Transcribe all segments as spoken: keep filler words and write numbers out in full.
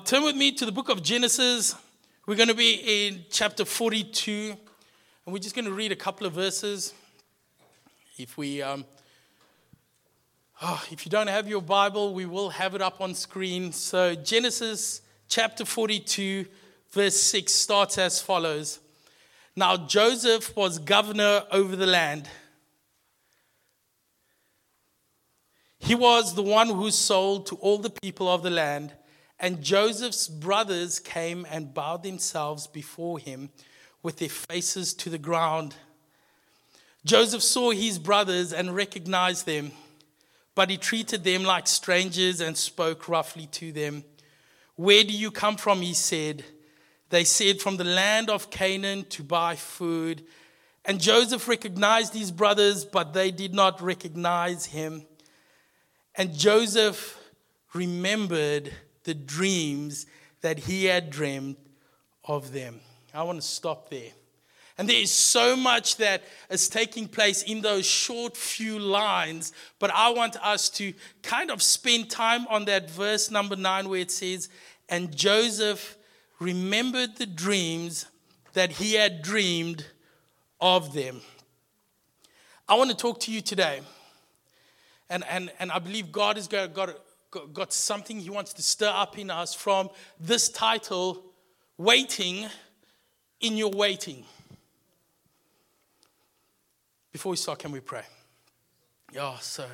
turn with me to the book of Genesis. We're going to be in chapter forty-two, and we're just going to read a couple of verses. If we, um, oh, if you don't have your Bible, we will have it up on screen. So Genesis chapter forty-two, verse six starts as follows. Now Joseph was governor over the land. He was the one who sold to all the people of the land, and Joseph's brothers came and bowed themselves before him with their faces to the ground. Joseph saw his brothers and recognized them, but he treated them like strangers and spoke roughly to them. "Where do you come from?" he said. They said, "From the land of Canaan to buy food." And Joseph recognized his brothers, but they did not recognize him. And Joseph remembered the dreams that he had dreamed of them. I want to stop there. And there is so much that is taking place in those short few lines, but I want us to kind of spend time on that verse number nine where it says, "And Joseph remembered the dreams that he had dreamed of them." I want to talk to you today. And, and, and I believe God has got, got, got something he wants to stir up in us from this title, Waiting in Your Waiting. Before we start, can we pray? Yeah, so,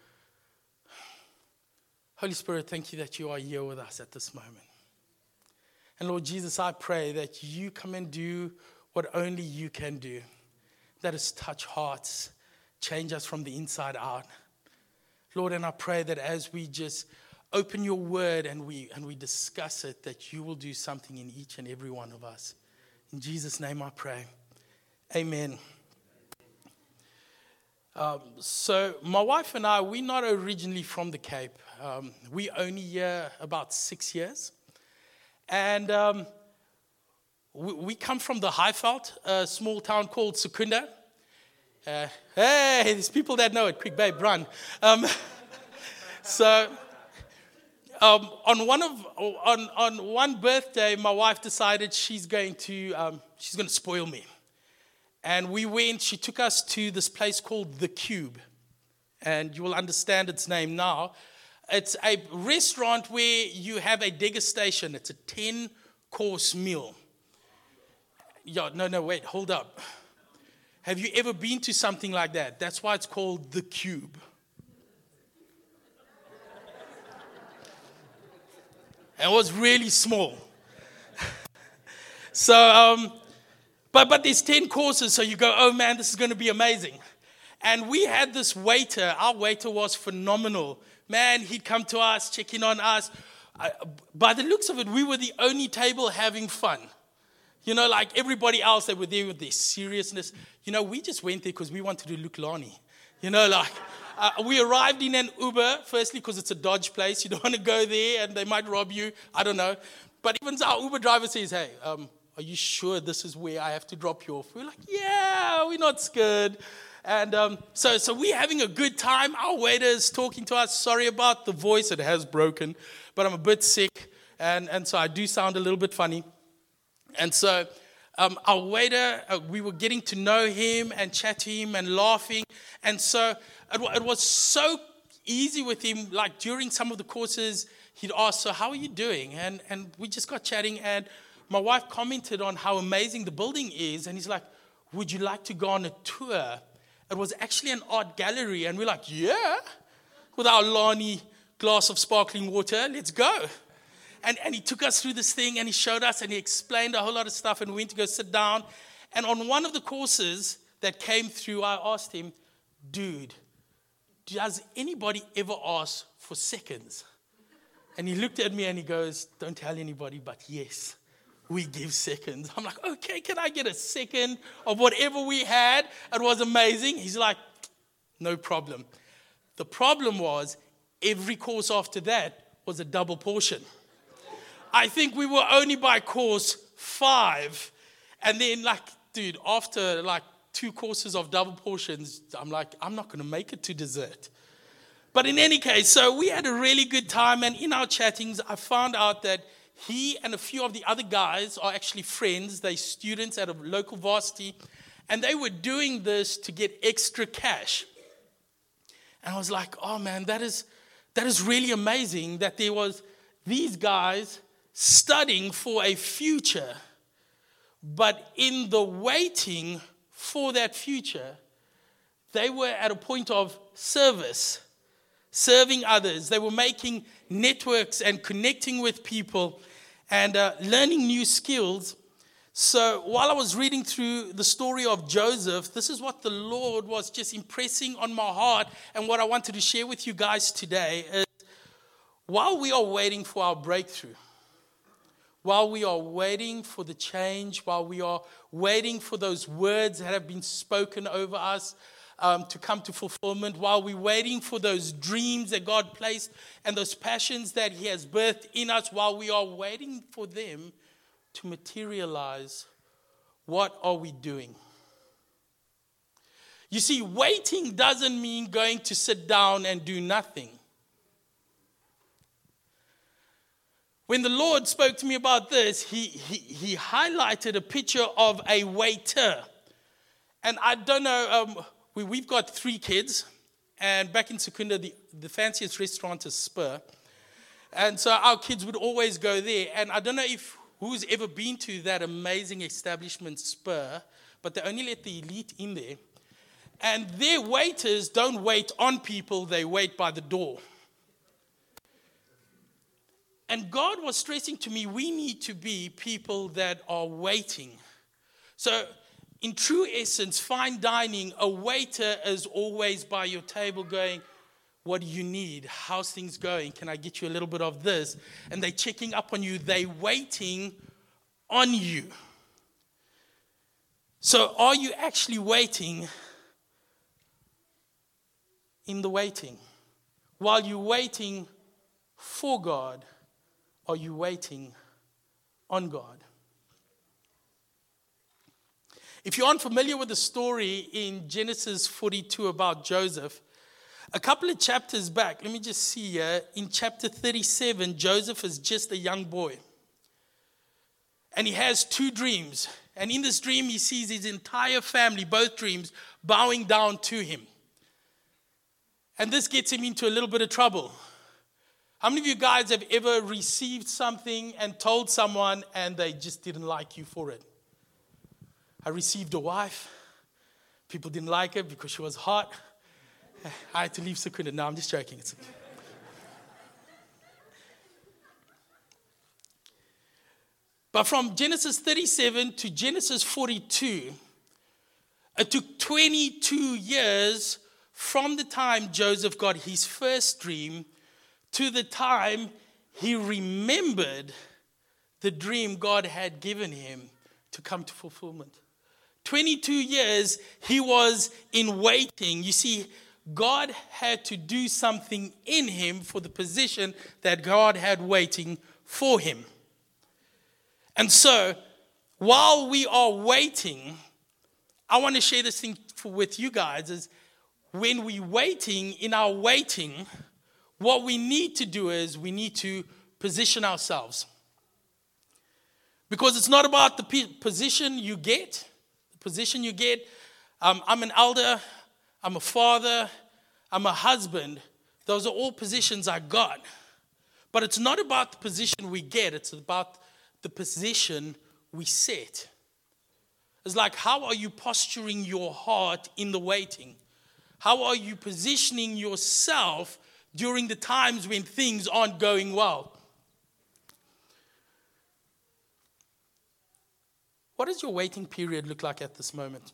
Holy Spirit, thank you that you are here with us at this moment. And Lord Jesus, I pray that you come and do what only you can do. That is touch hearts, change us from the inside out. Lord, and I pray that as we just open your word and we and we discuss it, that you will do something in each and every one of us. In Jesus' name I pray. Amen. Um, so my wife and I, we're not originally from the Cape. Um, we only here about six years. And um, we, we come from the Highveld, a small town called Secunda. Uh, hey, there's people that know it. Quick, babe, run. Um, so, um, on one of on on one birthday, my wife decided she's going to um, she's going to spoil me, and we went. She took us to this place called The Cube, and you will understand its name now. It's a restaurant where you have a degustation. It's a ten-course meal. Yeah, no, no, wait, hold up. Have you ever been to something like that? That's why it's called The Cube. It was really small. so, um, but but there's ten courses, so you go, oh man, this is going to be amazing. And we had this waiter. Our waiter was phenomenal. Man, he'd come to us, check in on us. Uh, by the looks of it, we were the only table having fun. You know, like everybody else, they were there with their seriousness. You know, we just went there because we wanted to look Lani. You know, like, uh, we arrived in an Uber, firstly because it's a Dodge place. You don't want to go there and they might rob you. I don't know. But even our Uber driver says, hey, um, are you sure this is where I have to drop you off? We're like, yeah, we're not scared. And um, so, so we're having a good time. Our waiter is talking to us. Sorry about the voice. It has broken. But I'm a bit sick. And, and so I do sound a little bit funny. And so um, our waiter, uh, we were getting to know him and chat to him and laughing. And so it, it was so easy with him. Like during some of the courses, he'd ask, so how are you doing? And, and we just got chatting. And my wife commented on how amazing the building is. And he's like, would you like to go on a tour? It was actually an art gallery. And we're like, yeah, with our Lani glass of sparkling water, let's go. And, and he took us through this thing, and he showed us, and he explained a whole lot of stuff, and we went to go sit down. And on one of the courses that came through, I asked him, dude, does anybody ever ask for seconds? And he looked at me, and he goes, don't tell anybody, but yes, we give seconds. I'm like, okay, can I get a second of whatever we had? It was amazing. He's like, no problem. The problem was, every course after that was a double portion. I think we were only by course five. And then, like, dude, after, like, two courses of double portions, I'm like, I'm not going to make it to dessert. But in any case, so we had a really good time. And in our chattings, I found out that he and a few of the other guys are actually friends. They're students at a local varsity. And they were doing this to get extra cash. And I was like, oh man, that is that is really amazing that there was these guys studying for a future. But in the waiting for that future, they were at a point of service, serving others. They were making networks and connecting with people and uh, learning new skills. So while I was reading through the story of Joseph, this is what the Lord was just impressing on my heart, and what I wanted to share with you guys today is, while we are waiting for our breakthrough, while we are waiting for the change, while we are waiting for those words that have been spoken over us um, to come to fulfillment, while we're waiting for those dreams that God placed and those passions that He has birthed in us, while we are waiting for them to materialize, what are we doing? You see, waiting doesn't mean going to sit down and do nothing. When the Lord spoke to me about this, he, he, he highlighted a picture of a waiter. And I don't know, um, we, we've got three kids. And back in Secunda, the, the fanciest restaurant is Spur. And so our kids would always go there. And I don't know if who's ever been to that amazing establishment, Spur, but they only let the elite in there. And their waiters don't wait on people, they wait by the door. And God was stressing to me, we need to be people that are waiting. So in true essence, fine dining, a waiter is always by your table going, what do you need? How's things going? Can I get you a little bit of this? And they're checking up on you. They're waiting on you. So are you actually waiting in the waiting? While you're waiting for God, are you waiting on God? If you aren't familiar with the story in Genesis forty-two about Joseph, a couple of chapters back, let me just see here, in chapter thirty-seven, Joseph is just a young boy. And he has two dreams. And in this dream, he sees his entire family, both dreams, bowing down to him. And this gets him into a little bit of trouble. How many of you guys have ever received something and told someone and they just didn't like you for it? I received a wife. People didn't like her because she was hot. I had to leave Secunda. No, I'm just joking. It's okay. But from Genesis thirty-seven to Genesis forty-two, it took twenty-two years from the time Joseph got his first dream to the time he remembered the dream God had given him to come to fulfillment. twenty-two years he was in waiting. You see, God had to do something in him for the position that God had waiting for him. And so, while we are waiting, I want to share this thing for, with you guys, is when we're waiting, in our waiting, what we need to do is we need to position ourselves. Because it's not about the position you get, the position you get. Um, I'm an elder, I'm a father, I'm a husband. Those are all positions I got. But it's not about the position we get, it's about the position we set. It's like, how are you posturing your heart in the waiting? How are you positioning yourself during the times when things aren't going well? What does your waiting period look like at this moment?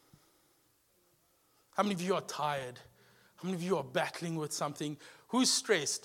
How many of you are tired? How many of you are battling with something? Who's stressed?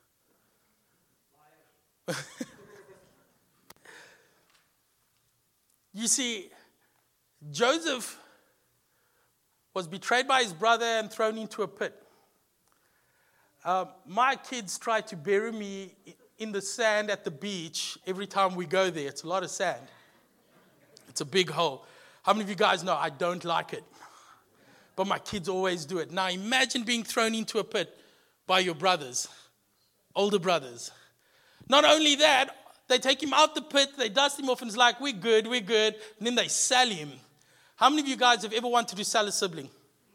You see, Joseph was betrayed by his brother and thrown into a pit. Uh, my kids try to bury me in the sand at the beach every time we go there. It's a lot of sand. It's a big hole. How many of you guys know I don't like it? But my kids always do it. Now imagine being thrown into a pit by your brothers, older brothers. Not only that, They take him out the pit, they dust him off, and it's like, we're good, we're good. And then they sell him. How many of you guys have ever wanted to sell a sibling?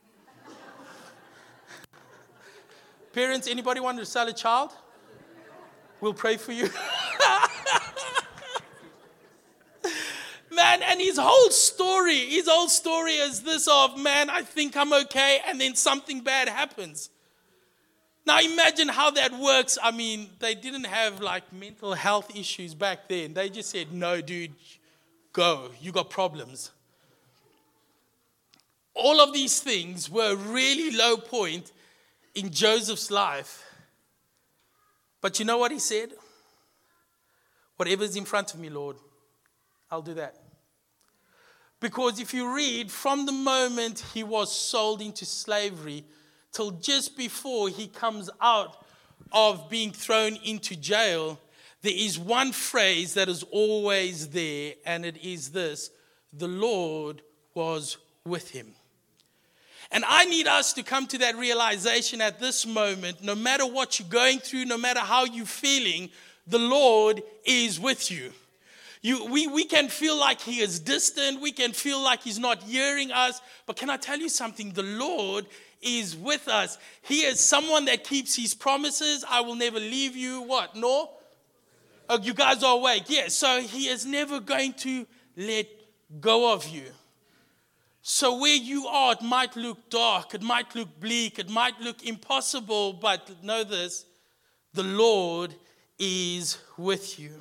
Parents, anybody want to sell a child? We'll pray for you. Man, and his whole story, his whole story is this of, man, I think I'm okay, and then something bad happens. Now imagine how that works. I mean, they didn't have like mental health issues back then. They just said, no, dude, go. You got problems. All of these things were a really low point in Joseph's life. But you know what he said? Whatever's in front of me, Lord, I'll do that. Because if you read, from the moment he was sold into slavery till just before he comes out of being thrown into jail, there is one phrase that is always there, and it is this: the Lord was with him. And I need us to come to that realization at this moment. No matter what you're going through, no matter how you're feeling, the Lord is with you. You, we, we can feel like he is distant. We can feel like he's not hearing us. But can I tell you something? The Lord is with us. He is someone that keeps his promises. I will never leave you. What? No? Oh, you guys are awake. Yeah, so he is never going to let go of you. So where you are, it might look dark. It might look bleak. It might look impossible. But know this, the Lord is with you.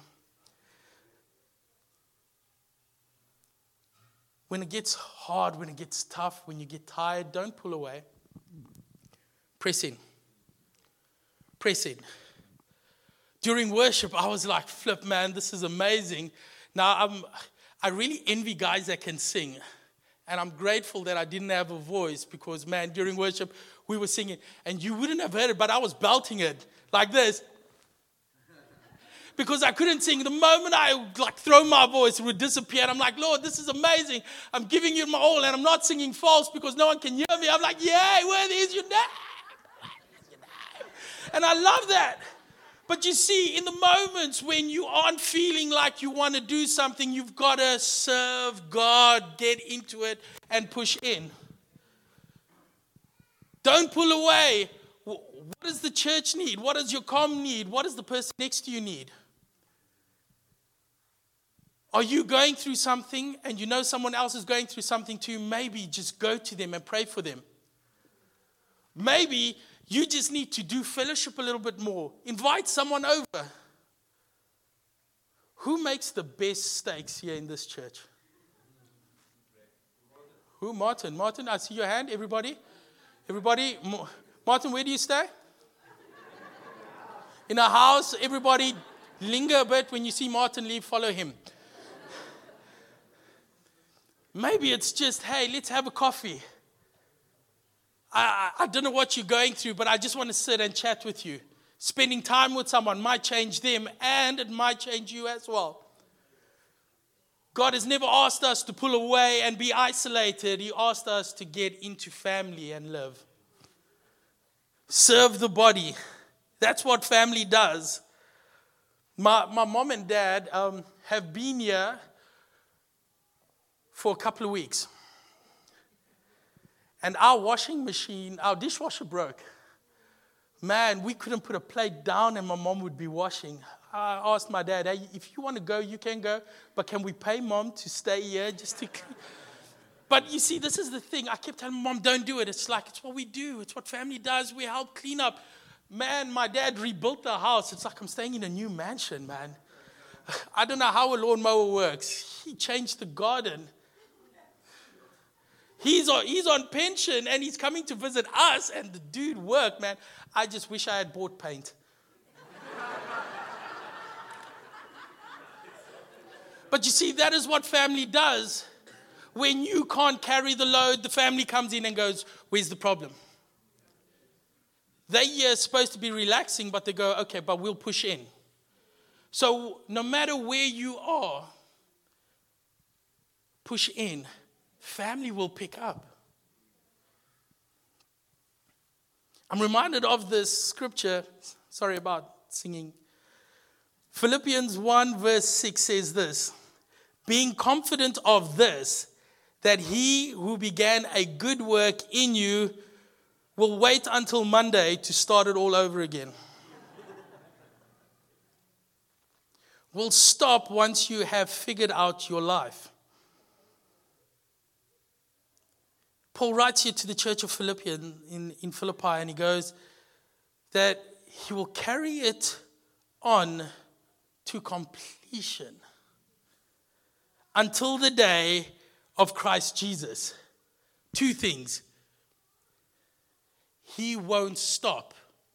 When it gets hard, when it gets tough, when you get tired, don't pull away. Press in. Press in. During worship, I was like, flip, man, this is amazing. Now, I'm, I really envy guys that can sing. And I'm grateful that I didn't have a voice because, man, during worship, we were singing. And you wouldn't have heard it, but I was belting it like this. Because I couldn't sing. The moment I like throw my voice, it would disappear. And I'm like, Lord, this is amazing. I'm giving you my all. And I'm not singing false because no one can hear me. I'm like, yay, worthy is your name. And I love that. But you see, in the moments when you aren't feeling like you want to do something, you've got to serve God, get into it, and push in. Don't pull away. What does the church need? What does your comm need? What does the person next to you need? Are you going through something and you know someone else is going through something too? Maybe just go to them and pray for them. Maybe you just need to do fellowship a little bit more. Invite someone over. Who makes the best steaks here in this church? Who? Martin. Martin, I see your hand. Everybody? Everybody? Martin, where do you stay? In a house. Everybody linger a bit. When you see Martin leave, follow him. Maybe it's just, hey, let's have a coffee. I, I don't know what you're going through, but I just want to sit and chat with you. Spending time with someone might change them, and it might change you as well. God has never asked us to pull away and be isolated. He asked us to get into family and live. Serve the body. That's what family does. My, my mom and dad um, have been here for a couple of weeks. And our washing machine, our dishwasher broke. Man, we couldn't put a plate down and my mom would be washing. I asked my dad, hey, if you want to go, you can go. But can we pay mom to stay here just to... But you see, this is the thing. I kept telling mom, don't do it. It's like, it's what we do. It's what family does. We help clean up. Man, my dad rebuilt the house. It's like I'm staying in a new mansion, man. I don't know how a lawnmower works. He changed the garden. He's on, he's on pension and he's coming to visit us and the dude worked, man. I just wish I had bought paint. But you see, that is what family does. When you can't carry the load, the family comes in and goes, where's the problem? They are supposed to be relaxing, but they go, okay, but we'll push in. So no matter where you are, push in. Family will pick up. I'm reminded of this scripture. Sorry about singing. Philippians one verse six says this, being confident of this, that he who began a good work in you will wait until Monday to start it all over again. Will stop once you have figured out your life. Paul writes here to the church of Philippi in, in Philippi, and he goes that he will carry it on to completion until the day of Christ Jesus. Two things. He won't stop.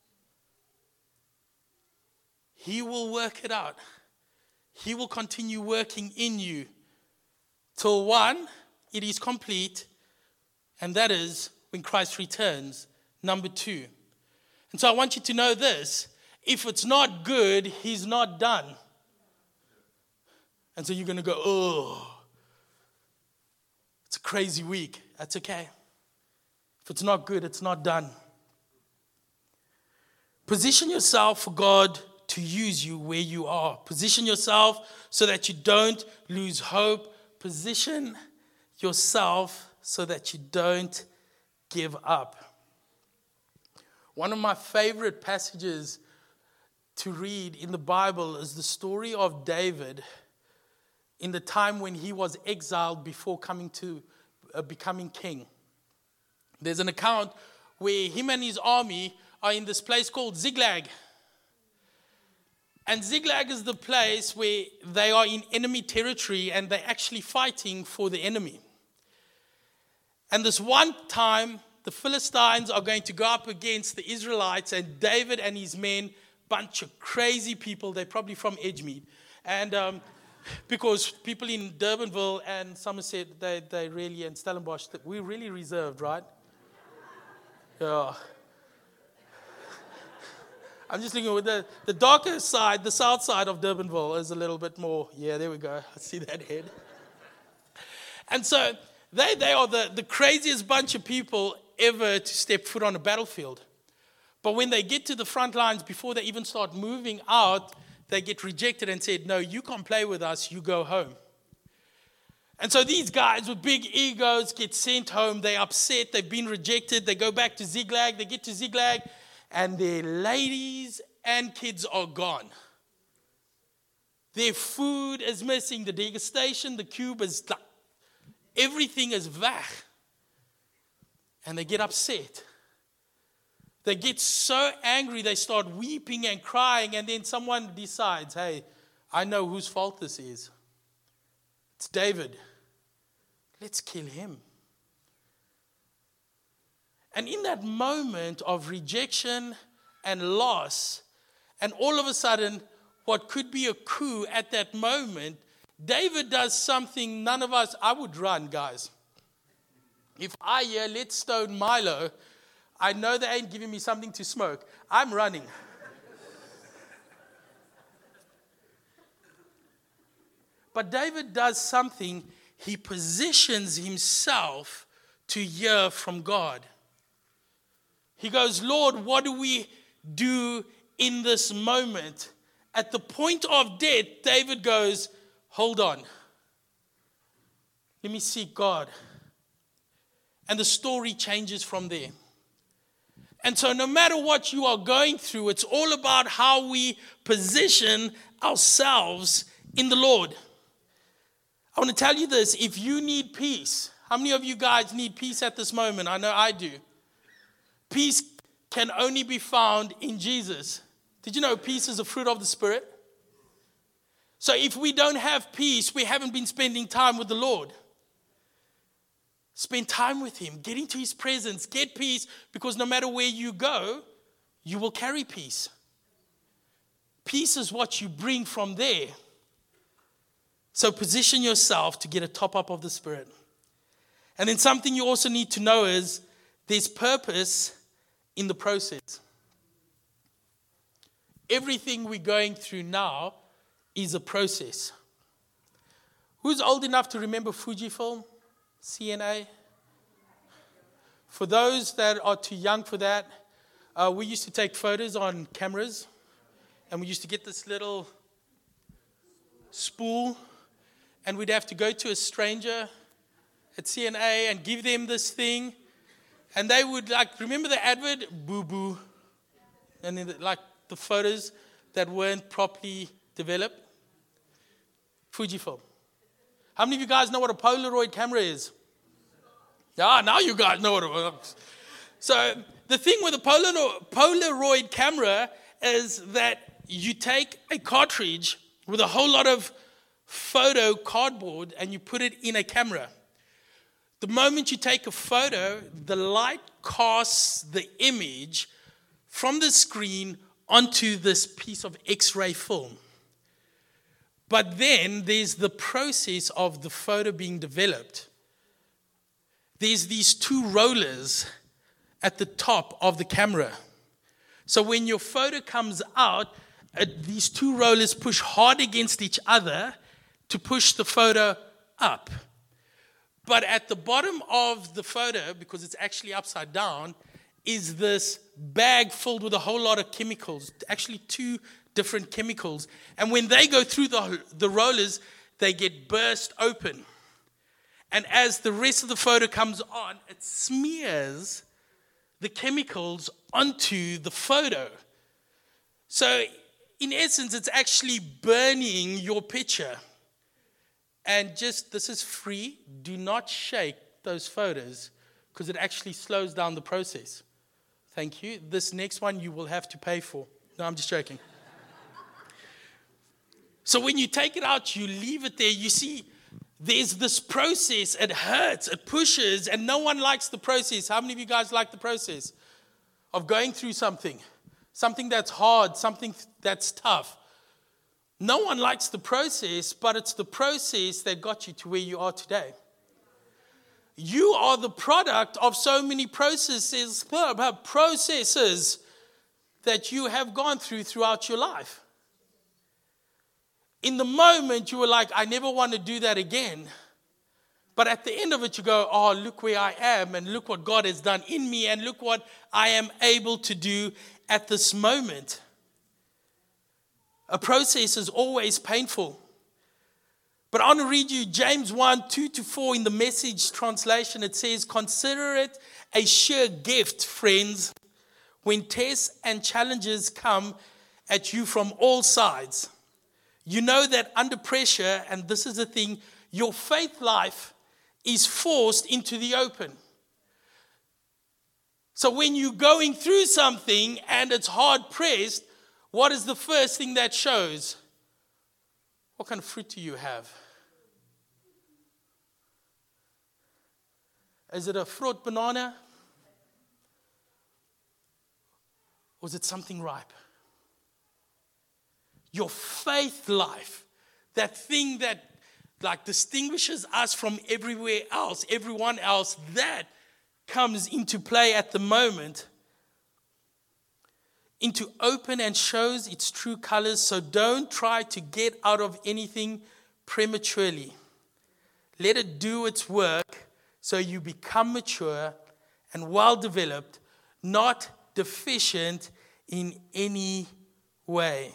He will work it out. He will continue working in you till one, it is complete, and that is when Christ returns. Number two. And so I want you to know this. If it's not good, he's not done. And so you're going to go, oh, it's a crazy week. That's okay. If it's not good, it's not done. Position yourself for God to use you where you are. Position yourself so that you don't lose hope. Position yourself so that you don't give up. One of my favorite passages to read in the Bible is the story of David in the time when he was exiled before coming to uh, becoming king. There's an account where him and his army are in this place called Ziklag. And Ziklag is the place where they are in enemy territory and they're actually fighting for the enemy. And this one time, the Philistines are going to go up against the Israelites, and David and his men, bunch of crazy people, they're probably from Edgemead. And um, because people in Durbanville and Somerset, they, they really, and Stellenbosch, we're really reserved, right? Yeah. I'm just looking with the, the darker side, the south side of Durbanville is a little bit more, yeah, there we go. I see that head. And so they, they are the, the craziest bunch of people ever to step foot on a battlefield. But when they get to the front lines, before they even start moving out, they get rejected and said, no, you can't play with us, you go home. And so these guys with big egos get sent home. They're upset, they've been rejected. They go back to Ziklag, they get to Ziklag, and their ladies and kids are gone. Their food is missing, the degustation, the cube is, everything is weg. And they get upset. They get so angry, they start weeping and crying, and then someone decides, hey, I know whose fault this is. It's David. Let's kill him. And in that moment of rejection and loss, and all of a sudden, what could be a coup at that moment, David does something none of us, I would run, guys. If I hear, let's stone Milo, I know they ain't giving me something to smoke. I'm running. But David does something. He positions himself to hear from God. He goes, Lord, what do we do in this moment? At the point of death, David goes, hold on. Let me seek God. And the story changes from there. And so no matter what you are going through, it's all about how we position ourselves in the Lord. I want to tell you this. If you need peace, how many of you guys need peace at this moment? I know I do. Peace can only be found in Jesus. Did you know peace is a fruit of the Spirit? So if we don't have peace, we haven't been spending time with the Lord. Spend time with Him. Get into His presence. Get peace, because no matter where you go, you will carry peace. Peace is what you bring from there. So position yourself to get a top up of the Spirit. And then something you also need to know is there's purpose in the process. Everything we're going through now is a process. Who's old enough to remember Fujifilm? C N A? For those that are too young for that, uh, we used to take photos on cameras, and we used to get this little spool, and we'd have to go to a stranger at C N A and give them this thing. And they would, like, remember the advert? Boo boo. And then, like, the photos that weren't properly developed. Fujifilm. How many of you guys know what a Polaroid camera is? Yeah, now you guys know what it is. So the thing with a Polaroid camera is that you take a cartridge with a whole lot of photo cardboard and you put it in a camera. The moment you take a photo, the light casts the image from the screen onto this piece of X-ray film. But then there's the process of the photo being developed. There's these two rollers at the top of the camera. So when your photo comes out, uh, these two rollers push hard against each other to push the photo up. But at the bottom of the photo, because it's actually upside down, is this bag filled with a whole lot of chemicals, actually two different chemicals. And when they go through the, the rollers, they get burst open. And as the rest of the photo comes on, it smears the chemicals onto the photo. So in essence, it's actually burning your picture. And just, this is free. Do not shake those photos because it actually slows down the process. Thank you. This next one you will have to pay for. No, I'm just joking. So when you take it out, you leave it there. You see, there's this process. It hurts. It pushes. And no one likes the process. How many of you guys like the process of going through something? Something that's hard. Something that's tough. No one likes the process, but it's the process that got you to where you are today. You are the product of so many processes, processes that you have gone through throughout your life. In the moment, you were like, I never want to do that again. But at the end of it, you go, oh, look where I am, and look what God has done in me, and look what I am able to do at this moment. A process is always painful. But I want to read you James one, two to four in the Message translation. It says, consider it a sheer gift, friends, when tests and challenges come at you from all sides. You know that under pressure, and this is the thing, your faith life is forced into the open. So when you're going through something and it's hard pressed, what is the first thing that shows? What kind of fruit do you have? Is it a fruit banana? Or is it something ripe? Your faith life, that thing that like distinguishes us from everywhere else, everyone else, that comes into play at the moment, into open and shows its true colors. So don't try to get out of anything prematurely. Let it do its work so you become mature and well developed, not deficient in any way.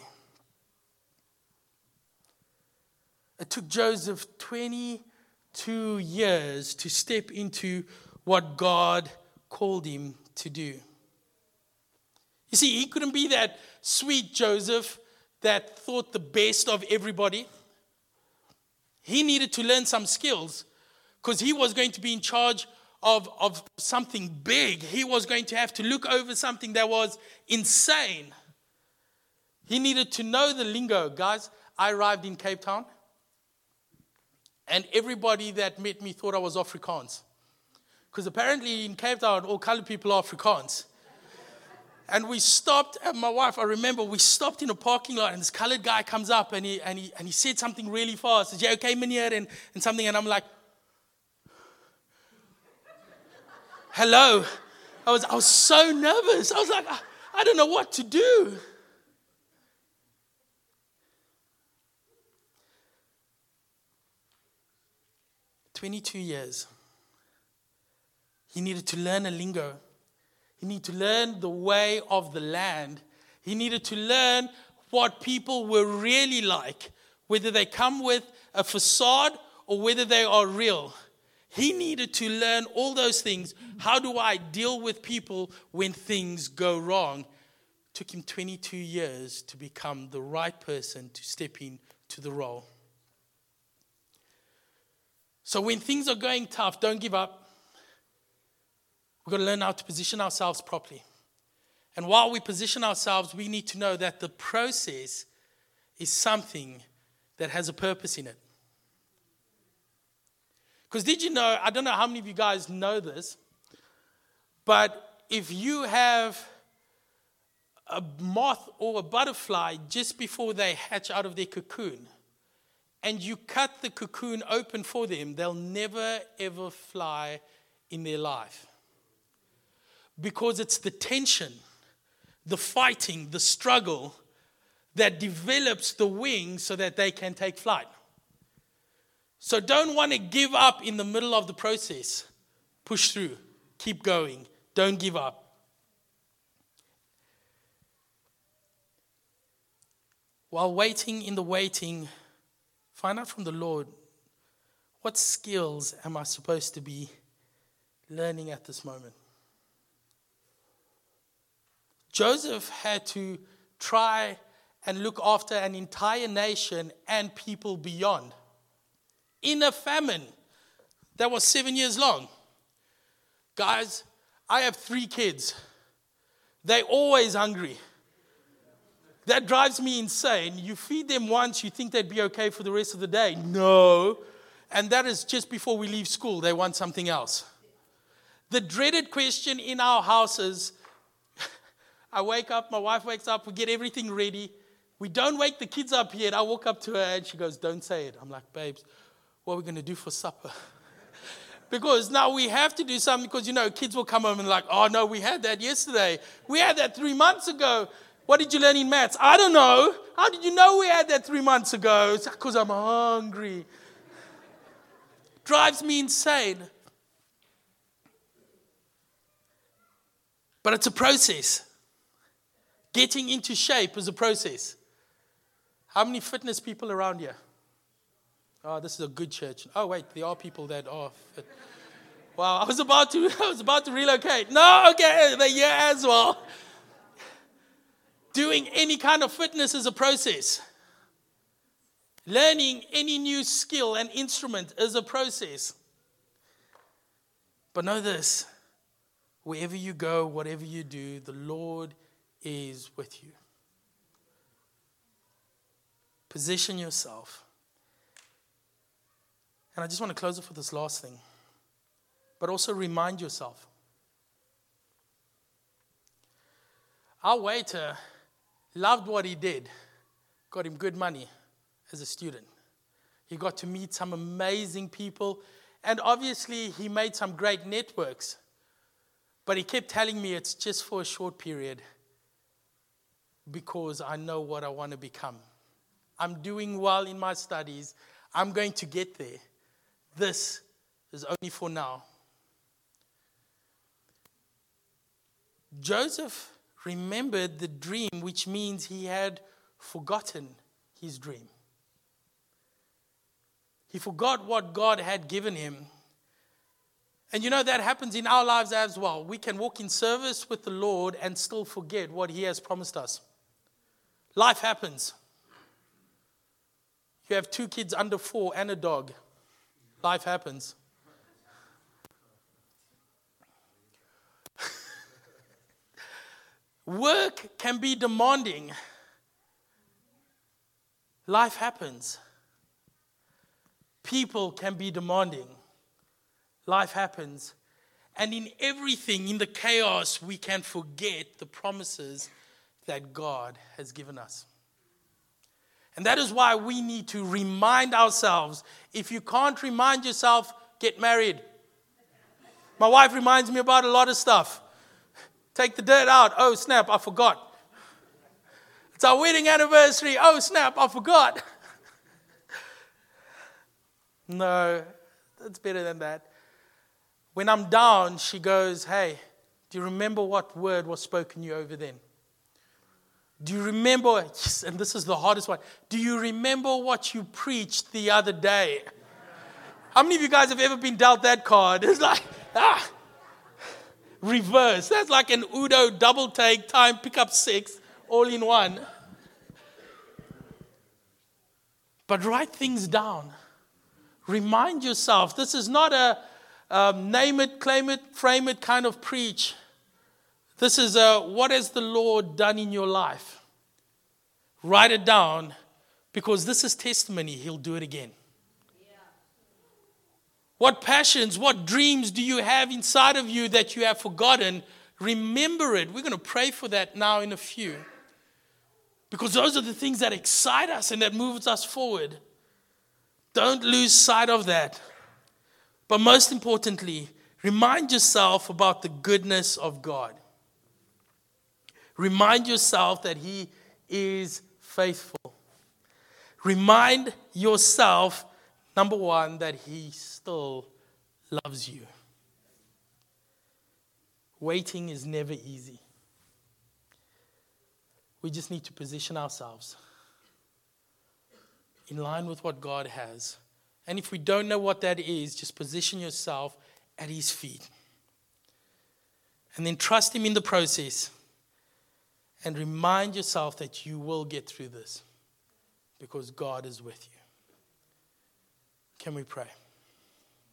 It took Joseph twenty-two years to step into what God called him to do. You see, he couldn't be that sweet Joseph that thought the best of everybody. He needed to learn some skills because he was going to be in charge of, of something big. He was going to have to look over something that was insane. He needed to know the lingo. Guys, I arrived in Cape Town, and everybody that met me thought I was Afrikaans. Because apparently in Cape Town, all colored people are Afrikaans. And we stopped, and my wife, I remember, we stopped in a parking lot, and this colored guy comes up, and he and he, and he said something really fast. He said, yeah, okay, meneer, and, and something, and I'm like, hello. I was I was so nervous. I was like, I, I don't know what to do. twenty-two years. He needed to learn a lingo. He needed to learn the way of the land. He needed to learn what people were really like whether they come with a facade or whether they are real. He needed to learn all those things. How do I deal with people when things go wrong? It took him twenty-two years to become the right person to step into the role. So when things are going tough, don't give up. We've got to learn how to position ourselves properly. And while we position ourselves, we need to know that the process is something that has a purpose in it. Because did you know, I don't know how many of you guys know this, but if you have a moth or a butterfly just before they hatch out of their cocoon, and you cut the cocoon open for them, they'll never ever fly in their life. Because it's the tension, the fighting, the struggle that develops the wings so that they can take flight. So don't want to give up in the middle of the process. Push through. Keep going. Don't give up. While waiting in the waiting, find out from the Lord, what skills am I supposed to be learning at this moment? Joseph had to try and look after an entire nation and people beyond. In a famine that was seven years long. Guys, I have three kids. They're always hungry. That drives me insane. You feed them once, you think they'd be okay for the rest of the day. No. And that is just before we leave school. They want something else. The dreaded question in our house is, I wake up, my wife wakes up, we get everything ready. We don't wake the kids up yet. I walk up to her and she goes, don't say it. I'm like, babes, what are we going to do for supper? Because now we have to do something because, you know, kids will come home and like, oh, no, we had that yesterday. We had that three months ago. What did you learn in maths? I don't know. How did you know we had that three months ago? It's because I'm hungry. Drives me insane. But it's a process. Getting into shape is a process. How many fitness people around here? Oh, this is a good church. Oh, wait, there are people that are fit. Wow, I was about to, I was about to relocate. No, okay, they're here as well. Doing any kind of fitness is a process. Learning any new skill and instrument is a process. But know this, wherever you go, whatever you do, the Lord is with you. Position yourself. And I just want to close off with this last thing. But also remind yourself. Our waiter loved what he did. Got him good money as a student. He got to meet some amazing people. And obviously, he made some great networks. But he kept telling me it's just for a short period. Because I know what I want to become. I'm doing well in my studies. I'm going to get there. This is only for now. Joseph remembered the dream, which means he had forgotten his dream. He forgot what God had given him. And you know, that happens in our lives as well. We can walk in service with the Lord and still forget what he has promised us. Life happens. You have two kids under four and a dog. Life happens. Work can be demanding. Life happens. People can be demanding. Life happens. And in everything, in the chaos, we can forget the promises that God has given us. And that is why we need to remind ourselves. If you can't remind yourself, get married. My wife reminds me about a lot of stuff. Take the dirt out. Oh, snap, I forgot. It's our wedding anniversary. Oh, snap, I forgot. No, it's better than that. When I'm down, she goes, hey, do you remember what word was spoken to you over then? Do you remember, yes, and this is the hardest one, do you remember what you preached the other day? How many of you guys have ever been dealt that card? It's like, ah, reverse. That's like an Udo double take, time, pick up six, all in one. But write things down. Remind yourself, this is not a um, name it, claim it, frame it kind of preach. This is a, what has the Lord done in your life? Write it down, because this is testimony. He'll do it again. Yeah. What passions, what dreams do you have inside of you that you have forgotten? Remember it. We're going to pray for that now in a few. Because those are the things that excite us and that moves us forward. Don't lose sight of that. But most importantly, remind yourself about the goodness of God. Remind yourself that He is faithful. Remind yourself, number one, that He still loves you. Waiting is never easy. We just need to position ourselves in line with what God has. And if we don't know what that is, just position yourself at His feet. And then trust Him in the process. And remind yourself that you will get through this, because God is with you. Can we pray?